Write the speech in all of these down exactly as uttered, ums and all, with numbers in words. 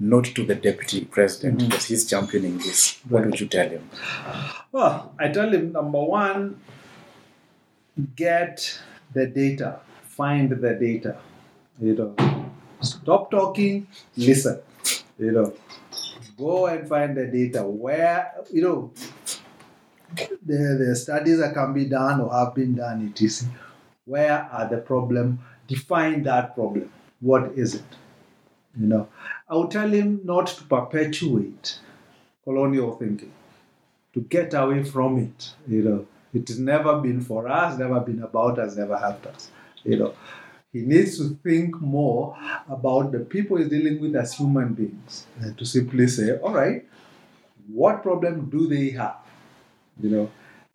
not to the deputy president, mm-hmm. because he's championing this. What would you tell him? Well, I tell him, number one, get the data, find the data. You know, stop talking, listen. You know, go and find the data where, you know, the, the studies that can be done or have been done, et cetera. Where are the problem? Define that problem. What is it? You know, I would tell him not to perpetuate colonial thinking, to get away from it. You know, it has never been for us, never been about us, never helped us. You know, he needs to think more about the people he's dealing with as human beings, and to simply say, all right, what problem do they have? You know.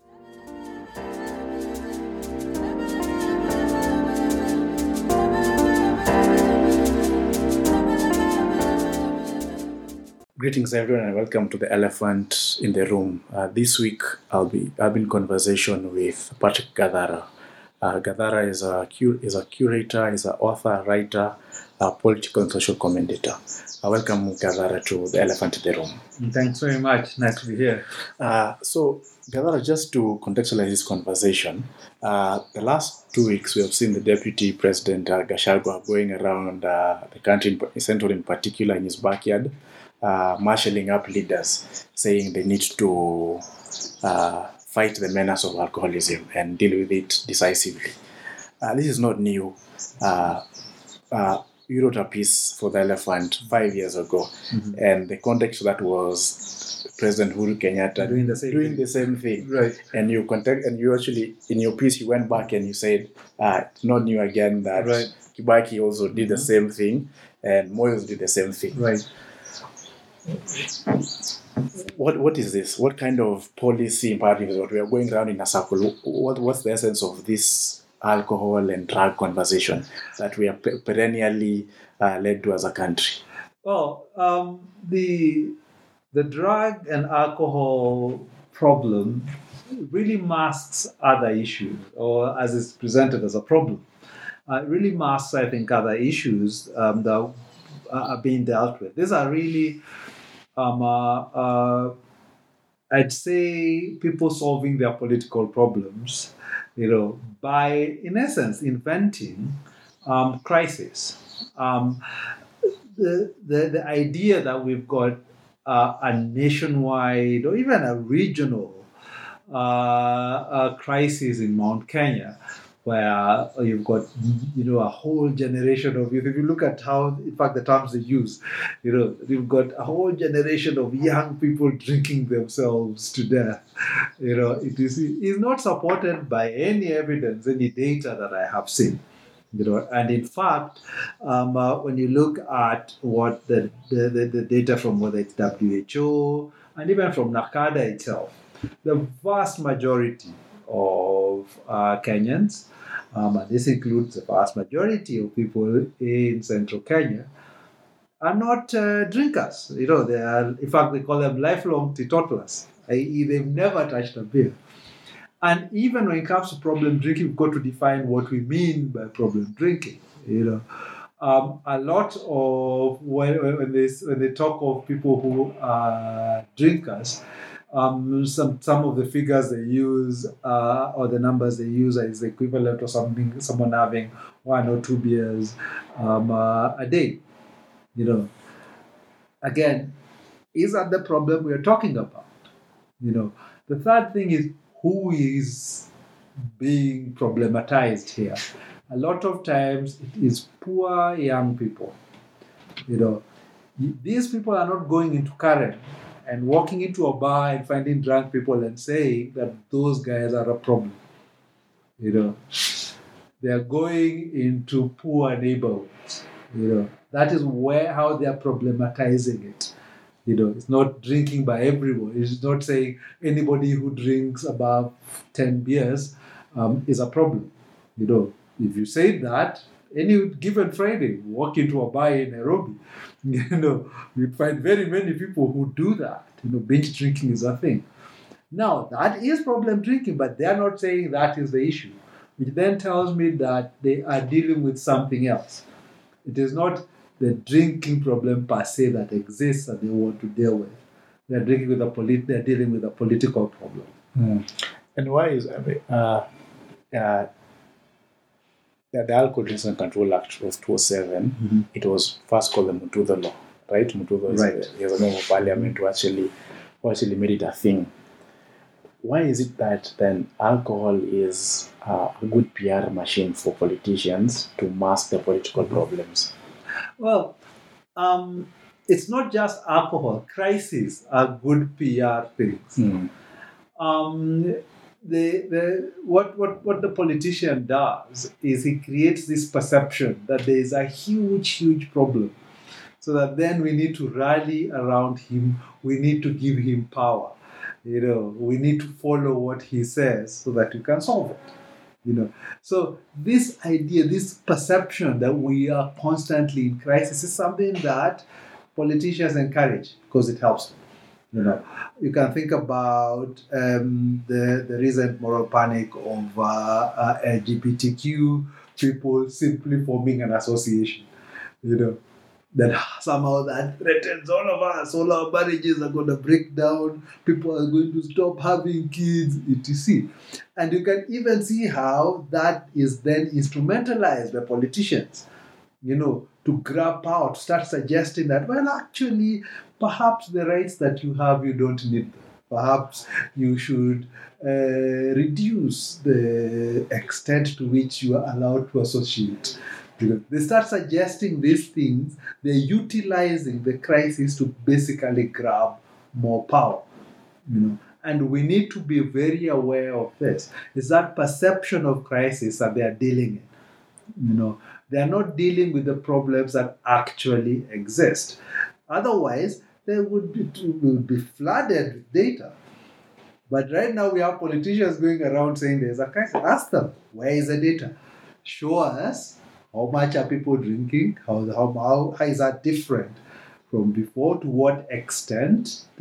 Greetings, everyone, and welcome to the Elephant in the Room. Uh, this week, I'll be having a conversation with Patrick Gathara. Uh, Gathara is a cur- is a curator, is an author, writer, a political and social commentator. Uh, welcome, Gathara, to the Elephant in the Room. Thanks very much. Nice to be here. Uh, so, Gathara, just to contextualize this conversation, uh, the last two weeks we have seen the Deputy President uh, Gachagua going around uh, the country, in Central in particular, in his backyard, uh, marshalling up leaders, saying they need to uh, fight the menace of alcoholism and deal with it decisively. Uh, this is not new. Uh, uh, you wrote a piece for The Elephant five years ago, mm-hmm. and the context of that was President Uhuru Kenyatta doing the same doing thing. the same thing. Right. And you contact, and you actually, in your piece, you went back and you said, uh, it's not new again that right. Kibaki also did mm-hmm. the same thing, and Moi also did the same thing. Right. What what is this? What kind of policy imperative is what we are going around in a circle? What what's the essence of this alcohol and drug conversation that we are perennially uh, led to as a country? Well, um, the the drug and alcohol problem really masks other issues, or as it's presented as a problem, uh, it really masks, I think, other issues um, that are being dealt with. These are really Um, uh, uh, I'd say people solving their political problems, you know, by, in essence, inventing um, crisis. Um, the, the the idea that we've got uh, a nationwide or even a regional uh, uh, crisis in Mount Kenya, where you've got, you know, a whole generation of youth. If you look at how, in fact, the terms they use, you know, you've got a whole generation of young people drinking themselves to death. You know, it is is not supported by any evidence, any data that I have seen. You know, and in fact, um, uh, when you look at what the, the, the, the data from whether it's W H O and even from NACADA itself, the vast majority of uh, Kenyans, um, and this includes the vast majority of people in central Kenya, are not uh, drinkers. You know, they are, in fact, they call them lifelong teetotalers, that is, they've never touched a beer. And even when it comes to problem drinking, we've got to define what we mean by problem drinking. You know, um, a lot of when, when they when they talk of people who are drinkers. Um, some some of the figures they use uh, or the numbers they use is the equivalent of something someone having one or two beers um, uh, a day. You know, again, is that the problem we are talking about? You know, the third thing is who is being problematized here. A lot of times it is poor young people. You know, these people are not going into Karen and walking into a bar and finding drunk people and saying that those guys are a problem. You know, they are going into poor neighborhoods. You know, that is where how they are problematizing it. You know, it's not drinking by everyone. It's not saying anybody who drinks above ten beers um, is a problem. You know, if you say that, any given Friday, walk into a bar in Nairobi, you know, you'd find very many people who do that. You know, binge drinking is a thing. Now, that is problem drinking, but they are not saying that is the issue, which then tells me that they are dealing with something else. It is not the drinking problem per se that exists and they want to deal with. They're drinking with a polit- they're dealing with a political problem. Mm. And why is I mean, uh, uh, the, the Alcohol Drinks and Control Act of two thousand seven, Mm-hmm. it was first called the Mutudha Law, right? Mutudha is Right. a, he was a member of parliament who actually, who actually made it a thing. Why is it that then alcohol is uh, a good P R machine for politicians to mask the political problems? Well, um, it's not just alcohol. Crises are good P R things. Mm. Um, the, the, what, what, what the politician does is he creates this perception that there is a huge, huge problem. So that then we need to rally around him. We need to give him power. You know, we need to follow what he says so that we can solve it. You know, so this idea, this perception that we are constantly in crisis is something that politicians encourage because it helps them. You know, you can think about um, the the recent moral panic of uh, uh, L G B T Q people simply forming an association. You know, that somehow that threatens all of us. All our marriages are going to break down. People are going to stop having kids, et cetera. And you can even see how that is then instrumentalized by politicians, you know, to grab power, to start suggesting that, well, actually, perhaps the rights that you have, you don't need them. Perhaps you should uh, reduce the extent to which you are allowed to associate. You know, they start suggesting these things. They're utilizing the crisis to basically grab more power. You know, and we need to be very aware of this. It's that perception of crisis that they are dealing in. You know, they are not dealing with the problems that actually exist. Otherwise, they would be, would be flooded with data. But right now, we have politicians going around saying there's a crisis. Ask them, where is the data? Show us how much are people drinking? How, how, how, how is that different from before? To what extent? Uh,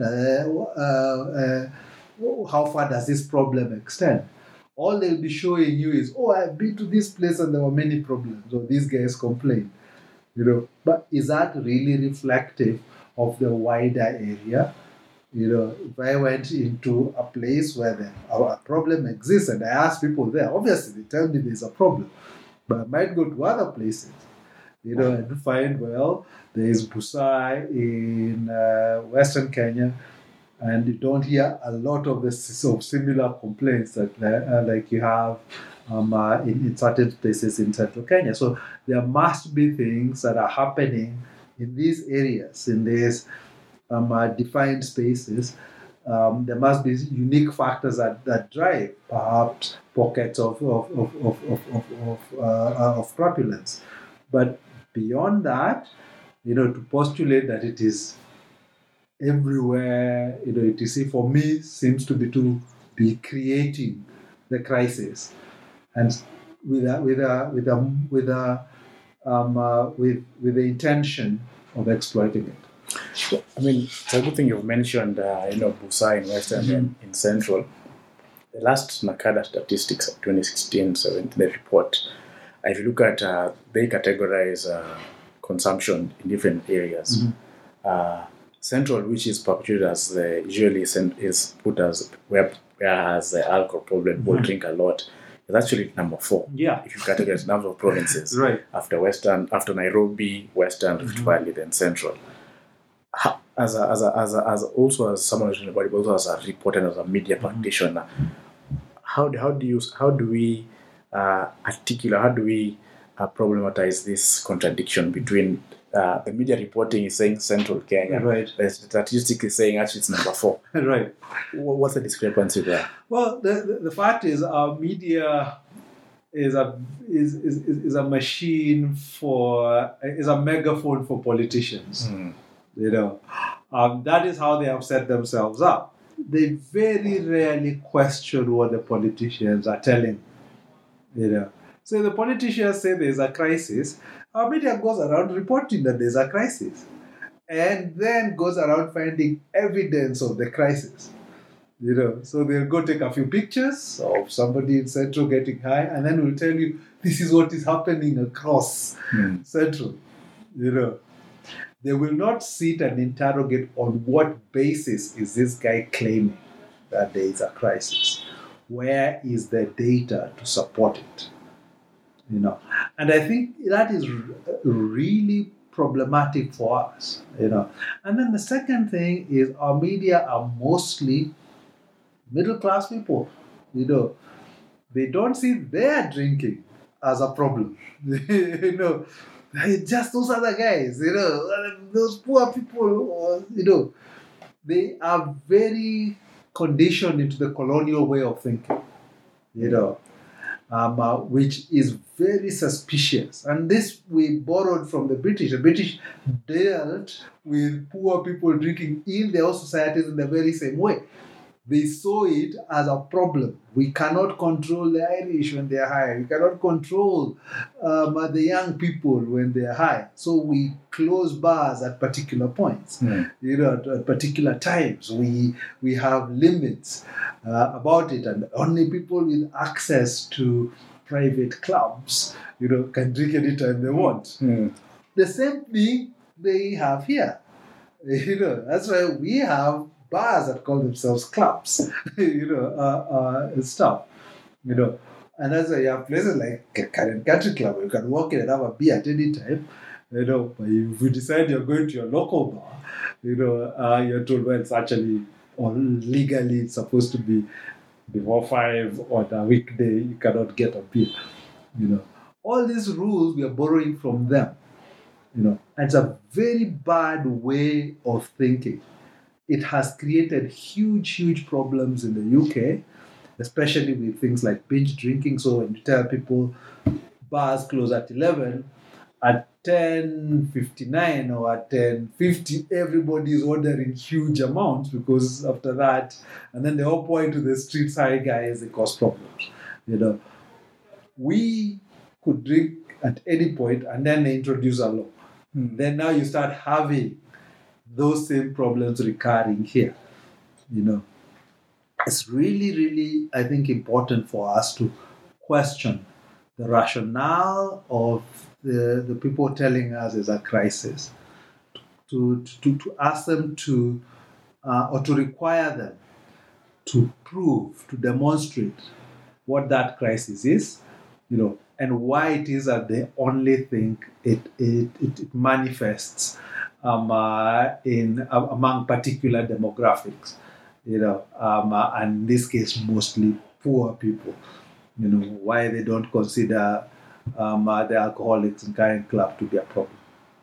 uh, uh, how far does this problem extend? All they'll be showing you is, oh, I've been to this place and there were many problems, or these guys complained. You know, but is that really reflective of the wider area? You know, if I went into a place where the, a problem exists and I ask people there, obviously they tell me there's a problem. But I might go to other places, you know, and find, well, there is Busai in uh, Western Kenya, and you don't hear a lot of the sort of similar complaints that uh, like you have um, uh, in, in certain places in Central Kenya. So there must be things that are happening in these areas, in these um, uh, defined spaces. Um, there must be unique factors that, that drive perhaps pockets of of of of of of, of, uh, of crapulence. But beyond that, you know, to postulate that it is everywhere, you know, et cetera, for me seems to be to be creating the crisis, and with a with a with a with a um, uh, with with the intention of exploiting it. I mean, it's a good thing you've mentioned, uh, you know, Busai in Western Mm-hmm. and in Central. The last NACADA statistics of twenty sixteen seventeen, the report, if you look at, uh, they categorize uh, consumption in different areas. Mm-hmm. Uh, Central, which is perpetuated as the, usually is put as where, where has the alcohol problem, people Mm-hmm. drink a lot, is actually number four. Yeah. If you categorize number of provinces. Right. After Western, after Nairobi, Western, Rift Mm-hmm. Valley, then Central. As a, as a, as a, as a, also as someone who's in the body, but also as a reporter and as a media Mm-hmm. practitioner, how do, how do you how do we uh, articulate, how do we uh, problematize this contradiction between uh, the media reporting is saying Central Kenya, Right. the statistic is saying actually it's number four. Right. What's the discrepancy there? Well, the, the, the fact is, our media is a is, is, is a machine for is a megaphone for politicians. Mm. You know, um, that is how they have set themselves up. They very rarely question what the politicians are telling. You know, so the politicians say there's a crisis. Our media goes around reporting that there's a crisis, and then goes around finding evidence of the crisis. You know, so they'll go take a few pictures of somebody in Central getting high, and then we'll tell you this is what is happening across Mm. Central. You know, they will not sit and interrogate on what basis is this guy claiming that there is a crisis. Where is the data to support it? You know, and I think that is r- really problematic for us. You know, and then the second thing is our media are mostly middle class people. You know, they don't see their drinking as a problem. You know, it's just those other guys. You know, those poor people. Or, you know, they are very conditioned into the colonial way of thinking. You know, um, uh, which is very suspicious. And this we borrowed from the British. The British dealt with poor people drinking in their own societies in the very same way. They saw it as a problem. We cannot control the Irish when they are high. We cannot control um, the young people when they are high. So we close bars at particular points. Mm. You know, at, at particular times. We we have limits uh, about it, and only people with access to private clubs, you know, can drink anytime they want. Mm. The same thing they have here. You know, that's why we have bars that call themselves clubs, you know, uh, uh, and stuff, you know. And that's why you have places like Karen Country Club where you can walk in and have a beer at any time, you know. But if you decide you're going to your local bar, you know, uh, you're told, well, it's actually, or legally, it's supposed to be before five on a weekday, you cannot get a beer, you know. All these rules we are borrowing from them, you know. And it's a very bad way of thinking. It has created huge, huge problems in the U K, especially with things like binge drinking. So when you tell people bars close at eleven, at ten fifty-nine or at ten fifty, everybody is ordering huge amounts because after that, and then they all point to the street side guys, they cause problems. You know, we could drink at any point and then they introduce a law. Mm. Then now you start having those same problems recurring here. You know, it's really, really, I think, important for us to question the rationale of the, the people telling us there's a crisis, to, to, to ask them to, uh, or to require them to prove, to demonstrate what that crisis is, you know, and why it is that they only think it, it, it, it manifests Um, uh, in uh, among particular demographics, you know, um, uh, and in this case, mostly poor people. You know, why they don't consider um, uh, the alcoholics in Karen Club to be a problem.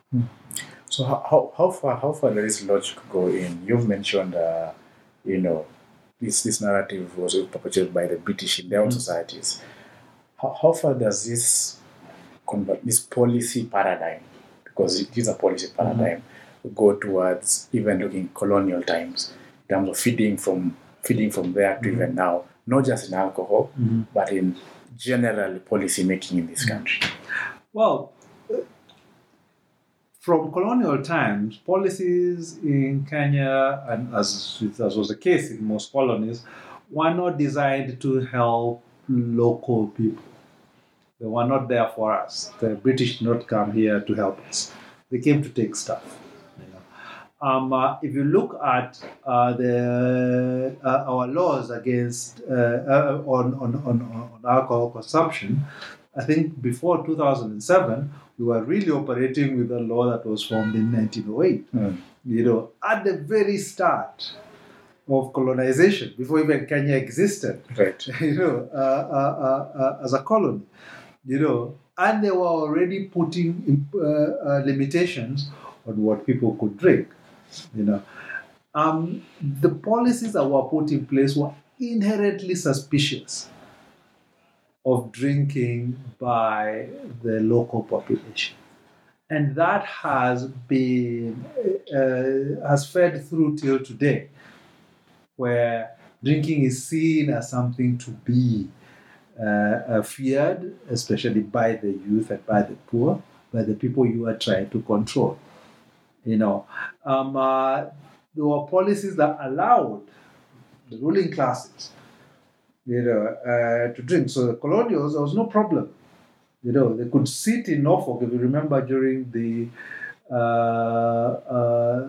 So how, how, how far how far does this logic go in? You've mentioned, uh, you know, this this narrative was perpetuated by the British in their own Mhm. societies. How, how far does this convert this policy paradigm, because it is a policy paradigm, go towards even looking colonial times in terms of feeding from feeding from there to Mhm. even now, not just in alcohol, Mhm. but in general policy making in this country. Well, from colonial times, policies in Kenya, and as, as was the case in most colonies, were not designed to help local people. They were not there for us. The British did not come here to help us. They came to take stuff. You know. Um, uh, if you look at uh, the uh, our laws against uh, uh, on, on, on, on alcohol consumption, I think before two thousand seven, we were really operating with a law that was formed in nineteen oh eight. Mm. You know, at the very start of colonization, before even Kenya existed, Right. you know, uh, uh, uh, uh, as a colony, you know, and they were already putting in, uh, uh, limitations on what people could drink, you know. Um, the policies that were put in place were inherently suspicious of drinking by the local population. And that has been, uh, has fed through till today, where drinking is seen as something to be uh, uh, feared, especially by the youth and by the poor, by the people you are trying to control. You know, um, uh, there were policies that allowed the ruling classes, you know, uh, to drink. So the colonials, there was no problem. You know, they could sit in Norfolk, if you remember, during the uh, uh,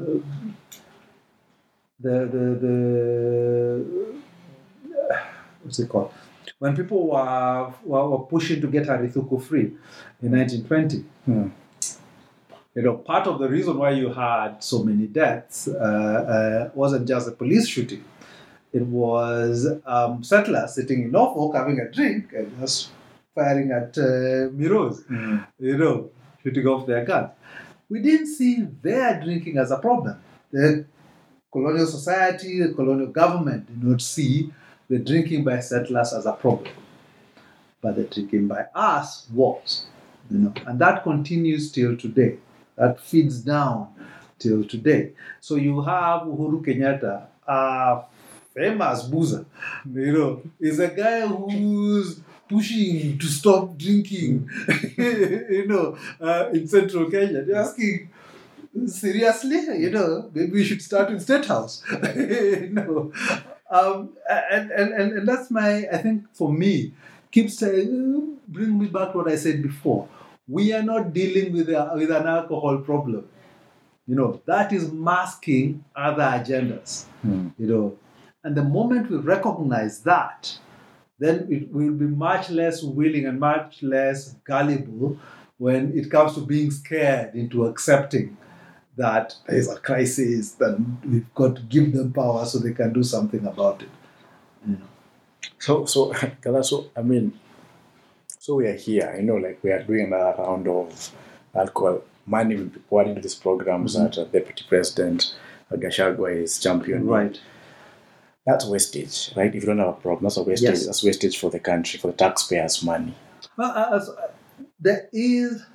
the the the what's it called? When people were, were, were pushing to get Harithuku free in nineteen twenty, Hmm. you know, part of the reason why you had so many deaths uh, uh, wasn't just a police shooting. It was um, settlers sitting in Norfolk having a drink and just firing at uh, Miros, Hmm. you know, shooting off their guns. We didn't see their drinking as a problem. The colonial society, the colonial government did not see the drinking by settlers as a problem. But the drinking by us was, you know, and that continues till today. That feeds down till today. So you have Uhuru Kenyatta, a famous boozer, you know, is a guy who's pushing to stop drinking, you know, uh, in central Kenya. You're asking, seriously, you know, maybe we should start in State House, you know. Um, and, and, and, and that's my, I think for me, keeps saying, bring me back to what I said before. We are not dealing with, a, with an alcohol problem. You know, that is masking other agendas, Hmm. you know. And the moment we recognize that, then it will be much less willing and much less gullible when it comes to being scared into accepting that there's a crisis, that we've got to give them power so they can do something about it. You know. So, so, Kala, so, I mean, so we are here, you know, like we are doing another round of alcohol. Money will be poured into these programs Mhm. that uh, Deputy President uh, Gachagua is championing. Right. That's wastage, right? If you don't have a problem, that's a wastage. Yes. That's wastage for the country, for the taxpayers' money. Well, uh, uh, there is,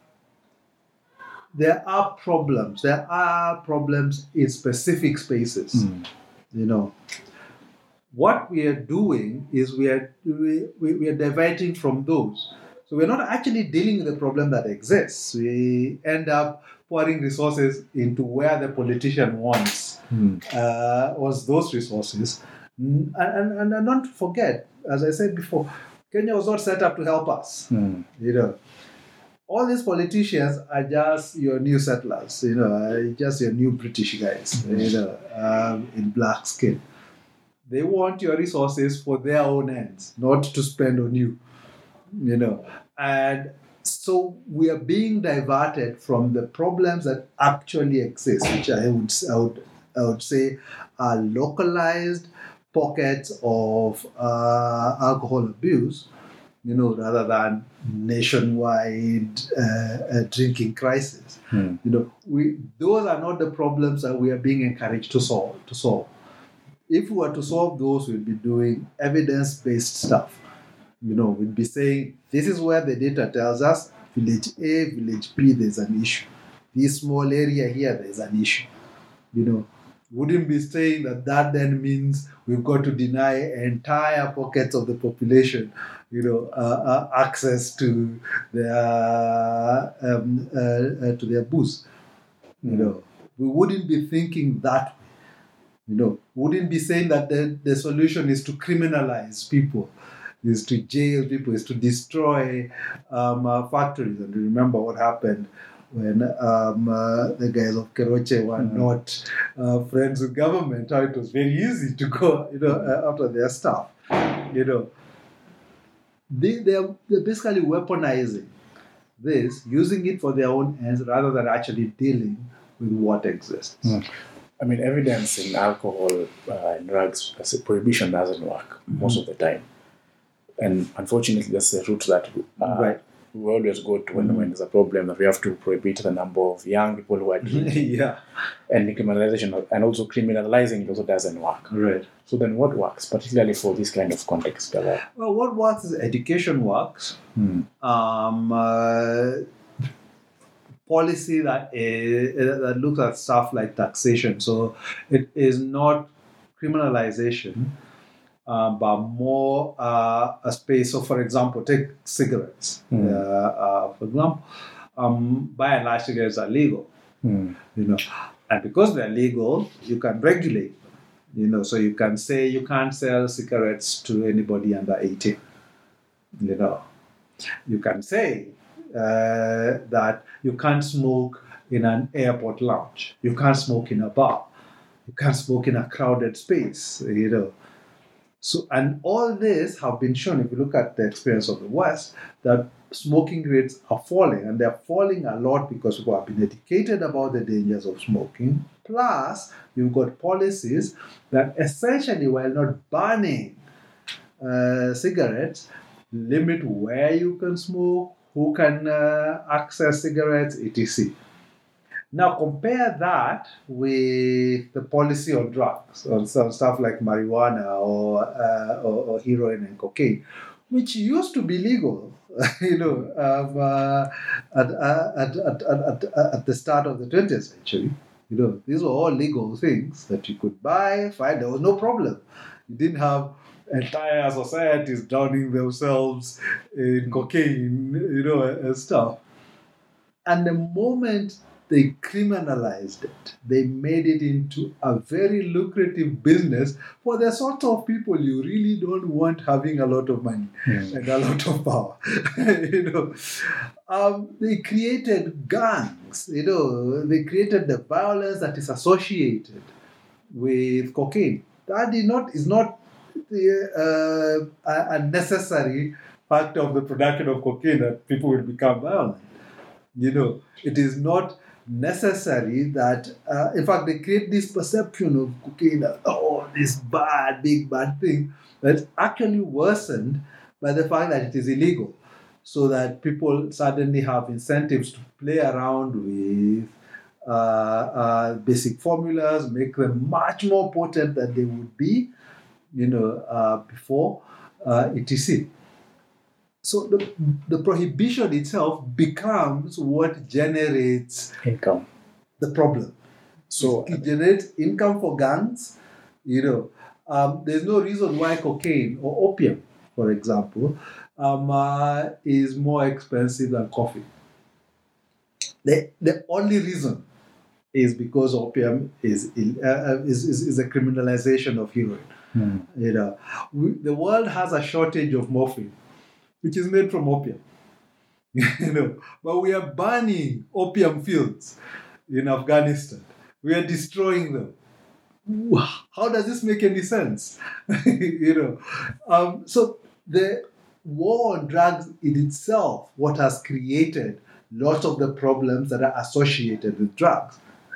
there are problems. There are problems in specific spaces. Mm. You know, what we are doing is we are we, we, we are diverting from those. So we're not actually dealing with the problem that exists. We end up pouring resources into where the politician wants Mm. uh, was those resources. Mm, And, and, and don't forget, as I said before, Kenya was not set up to help us. Mm. You know, all these politicians are just your new settlers. You know, uh, just your new British guys. You know, um, in black skin. They want your resources for their own ends, not to spend on you. You know, and so we are being diverted from the problems that actually exist, which I would I would, I would say are localized pockets of uh, alcohol abuse, you know, rather than nationwide uh, uh, drinking crisis. Mm. You know, we those are not the problems that we are being encouraged to solve. To solve, if we were to solve those, we'd be doing evidence-based stuff. You know, we'd be saying this is where the data tells us village A, village B, there's an issue. This small area here, there's an issue. You know, wouldn't be saying that that then means we've got to deny entire pockets of the population, you know, uh, uh, access to their um, uh, uh, to their booze. You Mm. know, we wouldn't be thinking that way. You know, wouldn't be saying that the, the solution is to criminalize people, is to jail people, is to destroy um, uh, factories. And remember what happened when um, uh, the guys of Keroche were Mhm. not uh, friends with government. How it was very easy to go, you know, uh, after their stuff. You know, they they're, they're basically weaponizing this, using it for their own ends rather than actually dealing with what exists. Mm. I mean, evidence in alcohol uh, and drugs, as a prohibition doesn't work most of the time. And unfortunately, that's the route that uh, Right. we always go to when, Mhm. when there's a problem, that we have to prohibit the number of young people who are drinking. Yeah, And decriminalization, and also criminalizing it also doesn't work. right. So then what works, particularly for this kind of context? Gala? Well, what works is education works. Hmm. Um, uh, policy that is that looks at stuff like taxation. So it is not criminalization, uh, but more uh, a space. So, for example, take cigarettes. Hmm. Uh, uh, for example, um, by and large, cigarettes are legal. Hmm. You know, and because they're legal, you can regulate. You know, so you can say you can't sell cigarettes to anybody under eighteen. You know, you can say uh, that you can't smoke in an airport lounge. You can't smoke in a bar. You can't smoke in a crowded space, you know. So, and all this have been shown, if you look at the experience of the West, that smoking rates are falling, and they're falling a lot because people have been educated about the dangers of smoking. Plus, you've got policies that essentially, while not banning uh, cigarettes, limit where you can smoke, who can uh, access cigarettes, et cetera. Now compare that with the policy on drugs, on some stuff like marijuana or, uh, or, or heroin and cocaine, which used to be legal, you know, um, uh, at, at, at, at, at, at the start of the twentieth century. You know, these were all legal things that you could buy, find. There was no problem. You didn't have entire societies drowning themselves in cocaine, you know, and stuff. And the moment they criminalized it, they made it into a very lucrative business for the sort of people you really don't want having a lot of money mm. and a lot of power. you know, um, they created gangs. You know, they created the violence that is associated with cocaine. That is not is not the, uh, a necessary factor of the production of cocaine that people will become violent. You know, it is not necessary that, uh, in fact, they create this perception of cocaine that, oh, this bad, big bad thing, that's actually worsened by the fact that it is illegal. So that people suddenly have incentives to play around with uh, uh, basic formulas, make them much more potent than they would be, you know, uh, before, uh, et cetera. So the, the prohibition itself becomes what generates income. The problem. So it generates income for gangs. You know, um, there's no reason why cocaine or opium, for example, um, uh, is more expensive than coffee. The the only reason is because opium is uh, is, is is a criminalization of heroin. Hmm. You know, we, the world has a shortage of morphine, which is made from opium. you know, but we are burning opium fields in Afghanistan. We are destroying them. How does this make any sense? you know, um, so the war on drugs in itself, what has created lots of the problems that are associated with drugs.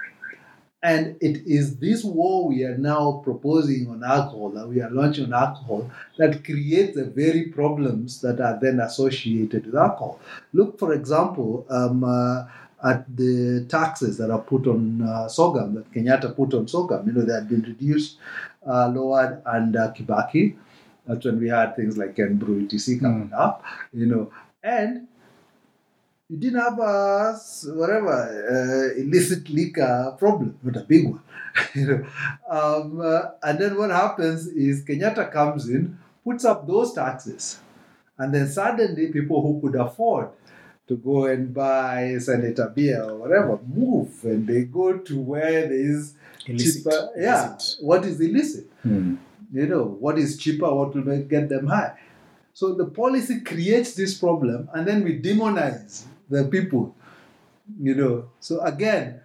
And it is this war we are now proposing on alcohol, that we are launching on alcohol, that creates the very problems that are then associated with alcohol. Look, for example, um, uh, at the taxes that are put on uh, Sogam, that Kenyatta put on Sogam. You know, they had been reduced, uh, lowered under Kibaki. That's when we had things like Ken Brew, et cetera coming mm. up, you know. And you didn't have a whatever uh, illicit liquor problem, not a big one, you know. Um, uh, and then what happens is Kenyatta comes in, puts up those taxes, and then suddenly people who could afford to go and buy Senator beer or whatever move, and they go to where there is illicit. cheaper. Yeah, illicit. What is illicit? Hmm. You know, what is cheaper? What will make, get them high? So the policy creates this problem, and then we demonize the people, you know. So again,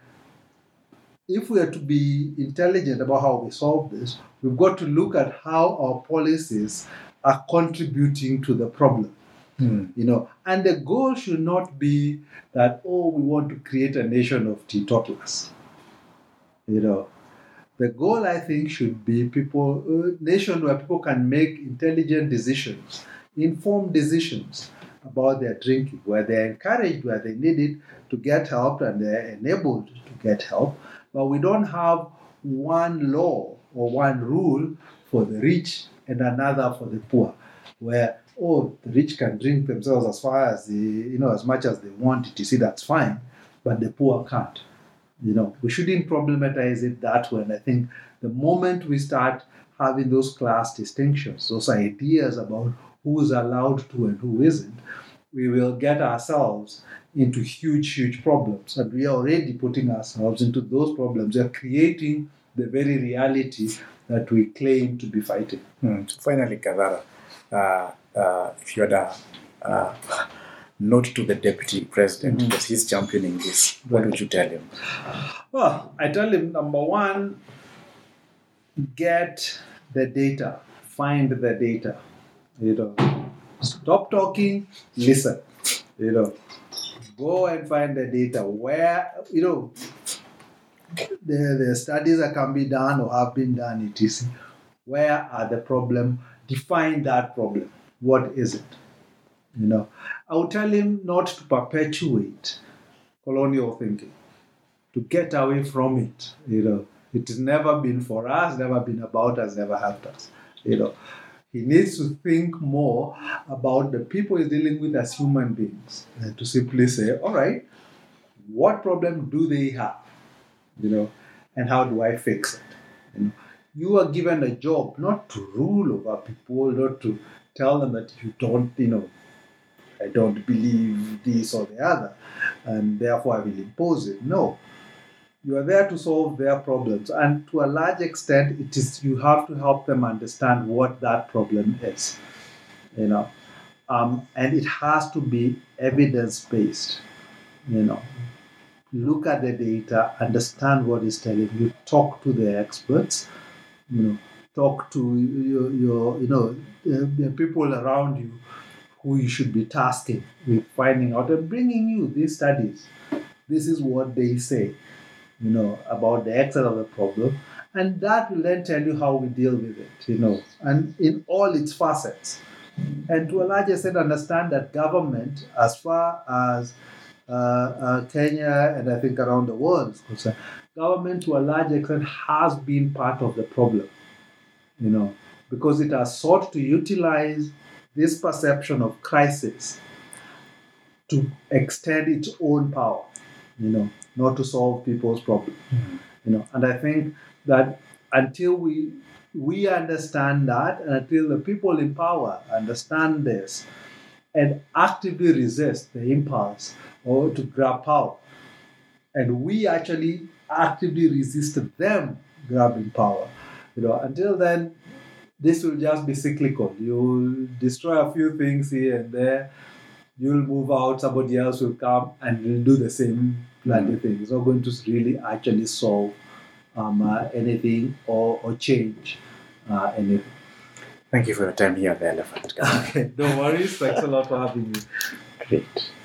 if we are to be intelligent about how we solve this, we've got to look at how our policies are contributing to the problem, hmm. you know. And the goal should not be that, oh, we want to create a nation of teetotalers, you know. The goal, I think, should be people, a nation where people can make intelligent decisions, informed decisions about their drinking, where they're encouraged, where they need it to get help, and they're enabled to get help. But we don't have one law or one rule for the rich and another for the poor, where, oh, the rich can drink themselves as far as they, you know, as much as they want. You see, that's fine, but the poor can't. You know, we shouldn't problematize it that way. And I think the moment we start having those class distinctions, those ideas about who's allowed to and who isn't, we will get ourselves into huge, huge problems. And we are already putting ourselves into those problems. We are creating the very reality that we claim to be fighting. Hmm. So finally, Kadhara, uh, uh, if you had a, uh, not to the deputy president, Mhm. because he's championing this. What would you tell him? Well, I tell him, number one, get the data, find the data. You know, stop talking, listen. You know, go and find the data where, you know, the, the studies that can be done or have been done, et cetera. Where are the problem? Define that problem. What is it? You know, I will tell him not to perpetuate colonial thinking, to get away from it. You know, it has never been for us, never been about us, never helped us. You know, he needs to think more about the people he's dealing with as human beings, and to simply say, all right, what problem do they have? You know, and how do I fix it? You know, you are given a job not to rule over people, not to tell them that if you don't, you know, I don't believe this or the other, and therefore I will impose it. No. You are there to solve their problems. And to a large extent, it is you have to help them understand what that problem is. You know. Um, and it has to be evidence-based. You know. Look at the data, understand what is telling you, talk to the experts, you know, talk to your, your you know, the, the people around you who you should be tasking with finding out and bringing you these studies. This is what they say, you know, about the extent of the problem. And that will then tell you how we deal with it, you know, and in all its facets. And to a large extent, understand that government, as far as uh, uh, Kenya and I think around the world is concerned, government to a large extent has been part of the problem, you know, because it has sought to utilize this perception of crisis to extend its own power, you know, not to solve people's problems, Mm-hmm. you know. And I think that until we we understand that, and until the people in power understand this, and actively resist the impulse or to grab power, and we actually actively resist them grabbing power, you know, until then, this will just be cyclical. You'll destroy a few things here and there. You'll move out, somebody else will come and will do the same bloody Mm. thing. It's not going to really actually solve um, uh, anything or, or change uh, anything. Thank you for your time here at the Elephant. Okay, no worries. Thanks a lot for having me. Great.